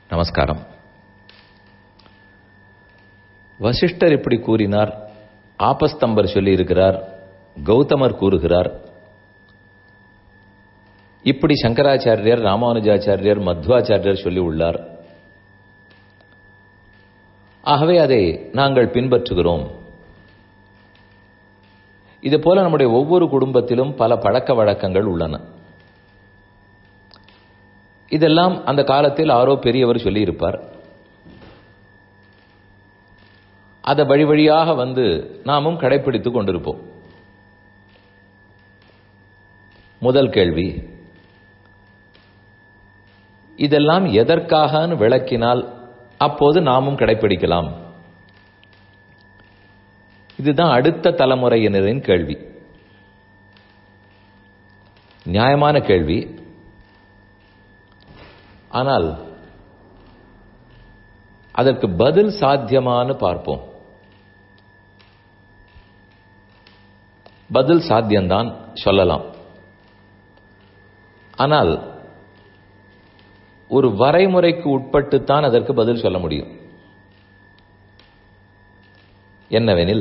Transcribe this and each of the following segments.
நமஸ்காரம். வசிஷ்டர் இப்படி கூறினார், ஆபஸ்தம்பர் சொல்லியிருக்கிறார், கௌதமர் கூறுகிறார், இப்படி சங்கராச்சாரியர், ராமானுஜாச்சாரியர், மத்வாச்சாரியர் சொல்லி உள்ளார். ஆகவே அதை நாங்கள் பின்பற்றுகிறோம். இதுபோல நம்முடைய ஒவ்வொரு குடும்பத்திலும் பல பழக்க வழக்கங்கள் உள்ளன. இதெல்லாம் அந்த காலத்தில் யாரோ பெரியவர் சொல்லியிருப்பார். அதை வழி வழியாக வந்து நாமும் கடைபிடித்துக் கொண்டிருப்போம். முதல் கேள்வி, இதெல்லாம் எதற்காக விளக்கினால் அப்போது நாமும் கடைபிடிக்கலாம்? இதுதான் அடுத்த தலைமுறையினரின் கேள்வி. நியாயமான கேள்வி. ஆனால் அதற்கு பதில் சாத்தியமானு பார்ப்போம். பதில் சாத்தியம்தான், சொல்லலாம். ஆனால் ஒரு வரைமுறைக்கு உட்பட்டுத்தான் அதற்கு பதில் சொல்ல முடியும். என்னவெனில்,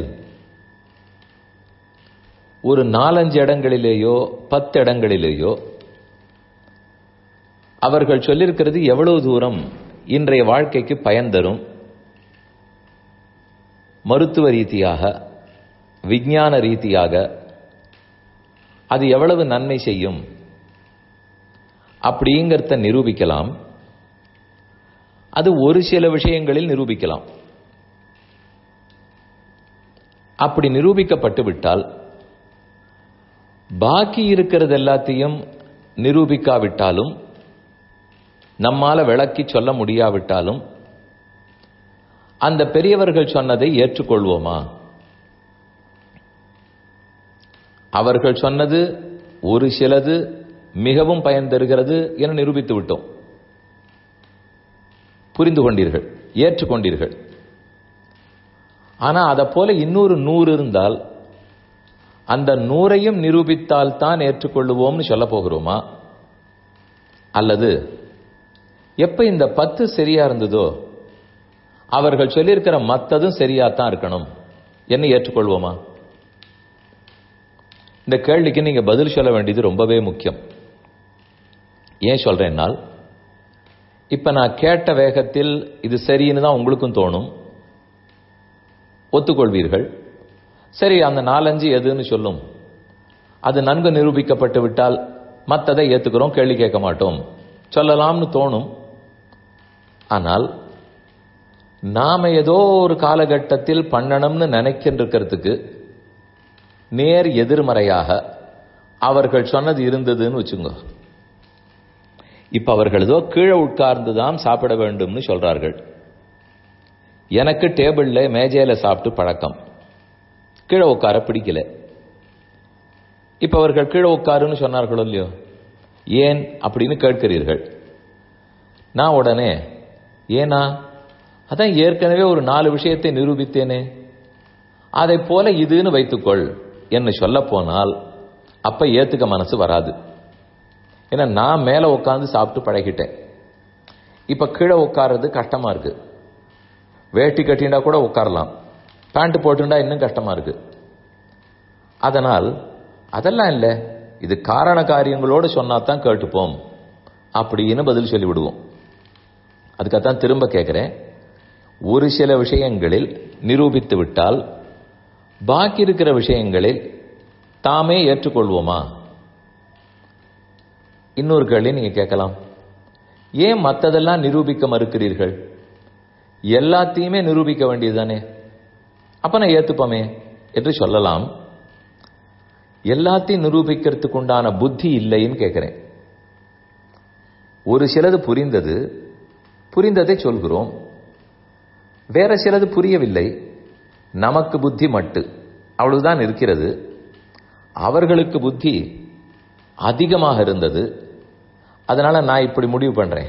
ஒரு 4-5 இடங்களிலேயோ 10 இடங்களிலேயோ அவர்கள் சொல்லியிருக்கிறது எவ்வளவு தூரம் இன்றைய வாழ்க்கைக்கு பயன் தரும், மருத்துவ ரீதியாக, விஞ்ஞான ரீதியாக அது எவ்வளவு நன்மை செய்யும் அப்படிங்கிறத நிரூபிக்கலாம். அது ஒரு சில விஷயங்களில் நிரூபிக்கலாம். அப்படி நிரூபிக்கப்பட்டு விட்டால், பாக்கி இருக்கிறது எல்லாத்தையும் நிரூபிக்காவிட்டாலும், நம்மால விளக்கி சொல்ல முடியாவிட்டாலும், அந்த பெரியவர்கள் சொன்னதை ஏற்றுக்கொள்வோமா? அவர்கள் சொன்னது ஒரு சிலது மிகவும் பயன் தருகிறது என நிரூபித்து விட்டோம். புரிந்து கொண்டீர்கள், ஏற்றுக்கொண்டீர்கள். ஆனா அதை போல இன்னொரு 100 இருந்தால், அந்த 100ஐயும் நிரூபித்தால் தான் ஏற்றுக்கொள்ளுவோம்னு சொல்ல போகிறோமா? அல்லது எப்ப இந்த 10 சரியா இருந்ததோ அவர்கள் சொல்லியிருக்கிற மற்றதும் சரியாத்தான் இருக்கணும் என்ன ஏற்றுக்கொள்வோமா? இந்த கேள்விக்கு நீங்க பதில் சொல்ல வேண்டியது ரொம்பவே முக்கியம். ஏன் சொல்றேன்னால், இப்ப நான் கேட்ட வேகத்தில் இது சரின்னு தான் உங்களுக்கும் தோணும், ஒத்துக்கொள்வீர்கள். சரி, அந்த 4-5 எதுன்னு சொல்லும், அது நன்கு நிரூபிக்கப்பட்டு விட்டால் மற்றதை ஏத்துக்கிறோம், கேள்வி கேட்க மாட்டோம் சொல்லலாம்னு தோணும். ஆனால் நாம ஏதோ ஒரு காலகட்டத்தில் பண்ணணும்னு நினைக்கின்றதுக்கு நேர் எதிர்மறையாக அவர்கள் சொன்னது இருந்ததுன்னு வச்சுங்க. இப்ப அவர்கள் ஏதோ கீழே உட்கார்ந்துதான் சாப்பிட வேண்டும்னு சொல்றார்கள். எனக்கு டேபிள்ல மேஜையில சாப்பிட்டு பழக்கம், கீழே உட்கார பிடிக்கல. இப்ப அவர்கள் கீழே உட்காருன்னு சொன்னார்களோ இல்லையோ, ஏன் அப்படின்னு கேட்கிறீர்கள். நான் உடனே, ஏனா அதான் ஏற்கனவே ஒரு 4 விஷயத்தை நிரூபித்தேனே, அதை போல இதுன்னு வைத்துக்கொள் என்று சொல்ல போனால் அப்ப ஏத்துக்க மனசு வராது. ஏன்னா நான் மேல உட்கார்ந்து சாப்பிட்டு பழகிட்டேன். இப்ப கீழே உட்கார்றது கஷ்டமா இருக்கு. வேட்டி கட்டிண்டா கூட உட்காரலாம், பேண்ட் போட்டுண்டா இன்னும் கஷ்டமா இருக்கு. அதனால் அதெல்லாம் இல்லை, இது காரண காரியங்களோடு சொன்னாதான் கேட்டுப்போம் அப்படின்னு பதில் சொல்லி விடுவோம். அதுக்காகத்தான் திரும்ப கேட்கிறேன், ஒரு சில விஷயங்களில் நிரூபித்து விட்டால் பாக்கி இருக்கிற விஷயங்களில் தாமே ஏற்றுக்கொள்வோமா? இன்னொரு கேள்வி நீங்க கேட்கலாம், ஏன் மற்றதெல்லாம் நிரூபிக்க மறுக்கிறீர்கள்? எல்லாத்தையுமே நிரூபிக்க வேண்டியதுதானே, அப்ப நான் ஏத்துப்போமே என்று சொல்லலாம். எல்லாத்தையும் நிரூபிக்கிறதுக்கு உண்டான புத்தி இல்லைன்னு கேட்கிறேன். ஒரு சிலது புரிந்தது, புரிந்ததை சொல்கிறோம். வேற சிலது புரியவில்லை, நமக்கு புத்தி மட்டு அவ்வளவுதான் இருக்கிறது. அவர்களுக்கு புத்தி அதிகமாக இருந்தது, அதனால நான் இப்படி முடிவு பண்றேன்.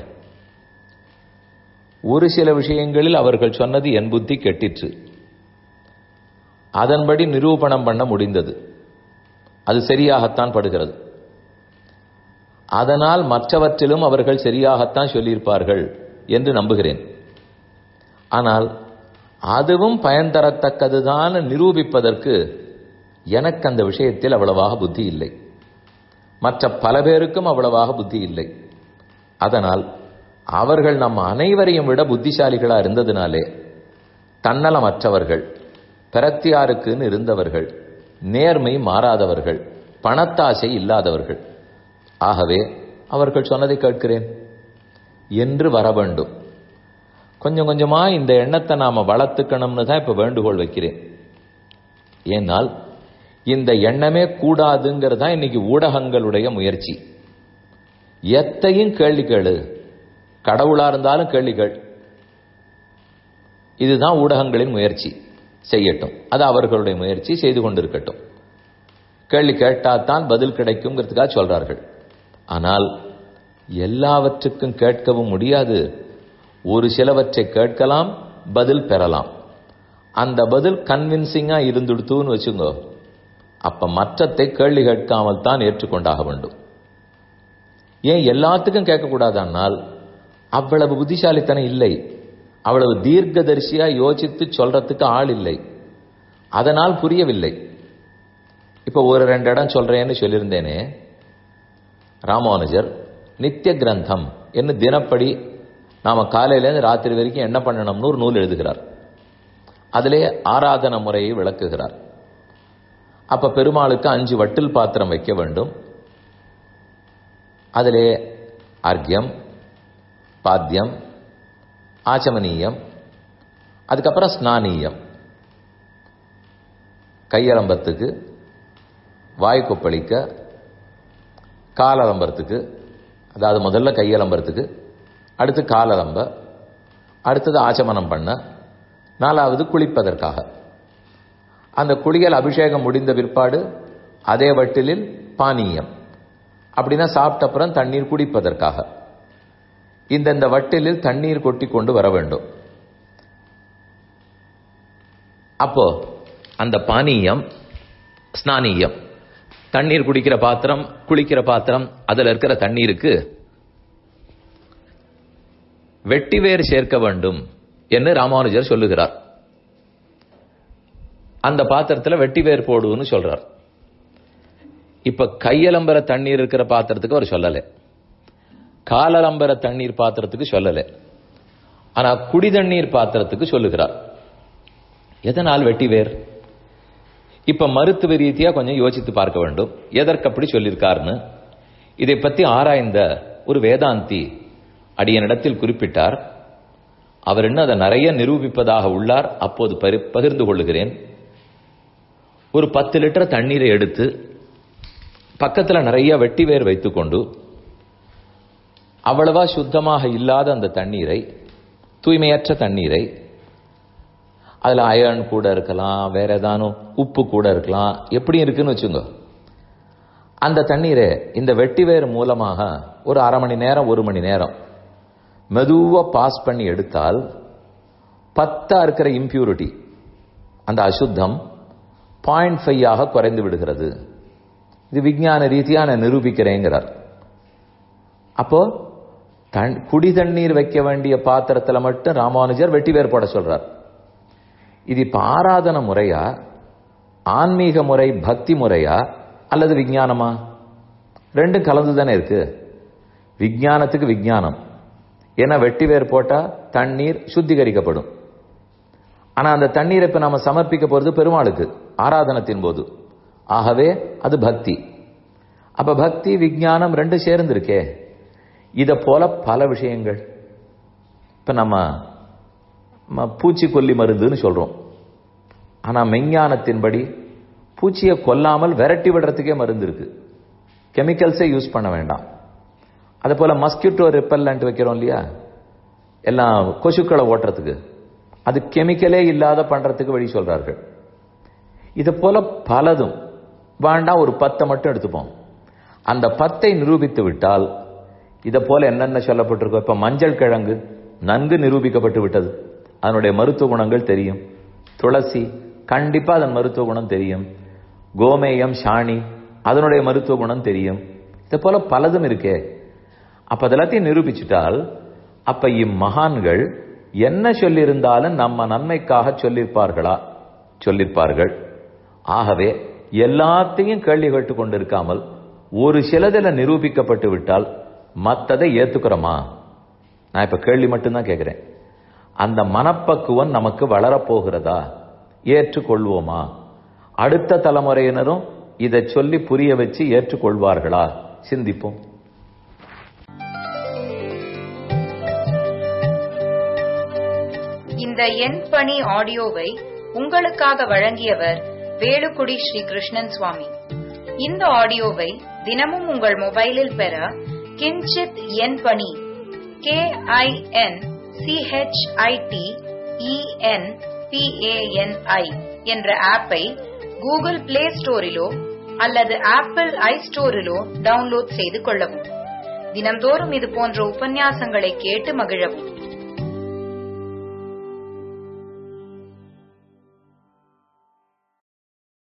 ஒரு சில விஷயங்களில் அவர்கள் சொன்னது என் புத்தி கெட்டிற்று, அதன்படி நிரூபணம் பண்ண முடிந்தது, அது சரியாகத்தான் படுகிறது. அதனால் மற்றவற்றிலும் அவர்கள் சரியாகத்தான் சொல்லியிருப்பார்கள் என்று நம்புகிறேன். ஆனால் அதுவும் பயன் தரத்தக்கதுதான் நிரூபிப்பதற்கு எனக்கு அந்த விஷயத்தில் அவ்வளவாக புத்தி இல்லை. மற்ற பல பேருக்கும் அவ்வளவாக புத்தி இல்லை. அதனால் அவர்கள் நம் அனைவரையும் விட புத்திசாலிகளா இருந்ததினாலே தன்னலமற்றவர்கள், பிரத்தியாருக்குன்னு இருந்தவர்கள், நேர்மை மாறாதவர்கள், பணத்தாசை இல்லாதவர்கள். ஆகவே அவர்கள் சொன்னதை கேட்கிறேன் என்று வர வேண்டும். கொஞ்சம் கொஞ்சமா இந்த எண்ணத்தை நாம வளர்த்துக்கணும்னு தான் இப்ப வேண்டுகோள் வைக்கிறேன். ஏனால் இந்த எண்ணமே கூடாதுங்கிறது தான் இன்னைக்கு ஊடகங்களுடைய முயற்சி. எத்தையும் கேள்வி கேளு, கடவுளா இருந்தாலும் கேள்வி கேள். இதுதான் ஊடகங்களின் முயற்சி. செய்யட்டும், அது அவர்களுடைய முயற்சி, செய்து கொண்டிருக்கட்டும். கேள்வி கேட்டாத்தான் பதில் கிடைக்கும்ங்கிறதுக்காக சொல்றார்கள். ஆனால் எல்லாவற்றுக்கும் கேட்கவும் முடியாது. ஒரு சிலவற்றை கேட்கலாம், பதில் பெறலாம். அந்த பதில் கன்வின்சிங்கா இருந்துடுத்துன்னு வச்சுங்கோ, அப்ப மற்றத்தை கேள்வி கேட்காமல் தான் ஏற்றுக்கொண்டாக வேண்டும். ஏன் எல்லாத்துக்கும் கேட்கக்கூடாதானால் அவ்வளவு புத்திசாலித்தனம் இல்லை, அவ்வளவு தீர்க்கதரிசியா யோசித்து சொல்றதுக்கு ஆள் இல்லை. அதனால் புரியவில்லை. இப்ப ஒரு 2 இடம் சொல்றேன்னு சொல்லியிருந்தேனே, ராமானுஜர் நித்திய கிரந்தம் என்று தினப்படி நாம காலையிலேருந்து ராத்திரி வரைக்கும் என்ன பண்ணணும்னு ஒரு நூல் எழுதுகிறார். அதிலே ஆராதன முறையை விளக்குகிறார். அப்ப பெருமாளுக்கு 5 வட்டில் பாத்திரம் வைக்க வேண்டும். அதிலே அர்க்யம், பாத்தியம், ஆச்சமனீயம், அதுக்கப்புறம் ஸ்நானீயம். கையலம்பத்துக்கு, வாய் கொப்பளிக்க, காலலம்பரத்துக்கு, அதாவது முதல்ல கையலம்பரத்துக்கு, அடுத்து காலலம்ப, அடுத்தது ஆச்சமனம் பண்ண, 4வது குளிப்பதற்காக. அந்த குளியல் அபிஷேகம் முடிந்த பிற்பாடு அதே வட்டிலில் பானீயம், அப்படின்னா சாப்பிட்ட அப்புறம் தண்ணீர் குடிப்பதற்காக. இந்த வட்டிலில் தண்ணீர் கொட்டி கொண்டு வர வேண்டும். அப்போ அந்த பானீயம், ஸ்நானீயம், தண்ணீர் குடிக்கிற பாத்திரம், குளிக்கிற பாத்திரம், அதில் இருக்கிற தண்ணீருக்கு வெட்டிவேர் சேர்க்க வேண்டும் என்று ராமானுஜர் சொல்லுகிறார். அந்த பாத்திரத்தில் வெட்டிவேர் போடுன்னு சொல்றார். இப்ப கையலம்பர தண்ணீர் இருக்கிற பாத்திரத்துக்கு அவர் சொல்லலை, காலலம்பர தண்ணீர் பாத்திரத்துக்கு சொல்லலை. ஆனா குடி தண்ணீர் பாத்திரத்துக்கு சொல்லுகிறார். எதனால் வெட்டிவேர்? இப்ப மருத்துவ ரீதியா கொஞ்சம் யோசித்து பார்க்க வேண்டும், எதற்கு அப்படி சொல்லியிருக்காருன்னு. இதை பத்தி ஆராய்ந்த ஒரு வேதாந்தி அடியனிடத்தில் குறிப்பிட்டார். அவர் இன்னும் அதை நிறைய நிரூபிப்பதாக உள்ளார். அப்போது பகிர்ந்து கொள்ளுகிறேன். ஒரு 10 லிட்டர் தண்ணீரை எடுத்து பக்கத்தில் நிறைய வெட்டிவேர் வைத்துக்கொண்டு அவ்வளவா சுத்தமாக இல்லாத அந்த தண்ணீரை, தூய்மையற்ற தண்ணீரை, அதுல அயர்ன் கூட இருக்கலாம், வேற ஏதானும் உப்பு கூட இருக்கலாம், எப்படி இருக்குன்னு வச்சுங்க. அந்த தண்ணீரை இந்த வெட்டிவேர் மூலமாக ஒரு 1/2 மணி நேரம் 1 மணி நேரம் மெதுவா பாஸ் பண்ணி எடுத்தால் 10 இருக்கிற இம்பியூரிட்டி, அந்த அசுத்தம் 0.5 குறைந்து விடுகிறது. இது விஞ்ஞான ரீதியா நான் நிரூபிக்கிறேங்கிறார். அப்போ குடி தண்ணீர் வைக்க வேண்டிய பாத்திரத்தில் மட்டும் ராமானுஜர் வெட்டிவேர் போட சொல்றார். இது இப்ப ஆராதன முறையா, ஆன்மீக முறை, பக்தி முறையா, அல்லது விஞ்ஞானமா? ரெண்டும் கலந்து தானே இருக்கு. விஞ்ஞானத்துக்கு விஞ்ஞானம், ஏன்னா வெட்டிவேர் போட்டா தண்ணீர் சுத்திகரிக்கப்படும். ஆனா அந்த தண்ணீரை இப்ப நாம சமர்ப்பிக்க போறது பெருமாளுக்கு ஆராதனத்தின் போது. ஆகவே அது பக்தி. அப்ப பக்தி விஞ்ஞானம் 2 சேர்ந்திருக்கே. இத போல பல விஷயங்கள். இப்ப நம்ம பூச்சிக்கொல்லி மருந்துன்னு சொல்றோம். ஆனா மெஞ்ஞானத்தின்படி பூச்சியை கொல்லாமல் விரட்டி விடுறதுக்கே மருந்து இருக்கு. கெமிக்கல்ஸே யூஸ் பண்ண வேண்டாம். அதே போல மஸ்கிட்டோ ரிப்பல்லண்ட் வைக்கிறோம் இல்லையா, எல்லாம் கொசுக்களை ஓட்டுறதுக்கு, அது கெமிக்கலே இல்லாத பண்றதுக்கு வழி சொல்றார்கள். இது போல பலதும் வேண்டாம். ஒரு 10 மட்டும் எடுத்துப்போம். அந்த 10 நிரூபித்து விட்டால் இதை போல என்னென்ன சொல்லப்பட்டிருக்கோம். இப்ப மஞ்சள் கிழங்கு நன்கு நிரூபிக்கப்பட்டு விட்டது. அதனுடைய மருத்துவ குணங்கள் தெரியும். துளசி கண்டிப்பா அதன் மருத்துவ குணம் தெரியும். கோமேயம், சாணி அதனுடைய மருத்துவ குணம் தெரியும். இது போல பலதும் இருக்கே. அப்ப அதெல்லாத்தையும் நிரூபிச்சுட்டால் அப்ப இம்மகான்கள் என்ன சொல்லியிருந்தாலும் நம்ம நன்மைக்காக சொல்லியிருப்பார்கள். ஆகவே எல்லாத்தையும் கேள்வி கேட்டுக் கொண்டிருக்காமல் ஒரு சிலதில் நிரூபிக்கப்பட்டு விட்டால் மற்றதை ஏத்துக்கிறோமா? நான் இப்ப கேள்வி மட்டும்தான் கேட்கிறேன். அந்த மனப்பக்குவம் நமக்கு வளரப்போகிறதா? ஏற்றுக்கொள்வோமா? அடுத்த தலைமுறையினரும் இதை சொல்லி புரிய வச்சு ஏற்றுக்கொள்வார்களா? சிந்திப்போம். இந்த என் பணி ஆடியோவை உங்களுக்காக வழங்கியவர் வேலுக்குடி ஸ்ரீ கிருஷ்ணன் சுவாமி. இந்த ஆடியோவை தினமும் உங்கள் மொபைலில் பெற கிஞ்சித் என் பணி KINCHITENPANI என்ற ஆப்பை கூகுள் பிளே ஸ்டோரிலோ அல்லது ஆப்பிள் ஐஸ்டோரிலோ டவுன்லோட் செய்து கொள்ளவும். தினம்தோறும் இது போன்ற உபன்யாசங்களை கேட்டு மகிழவும்.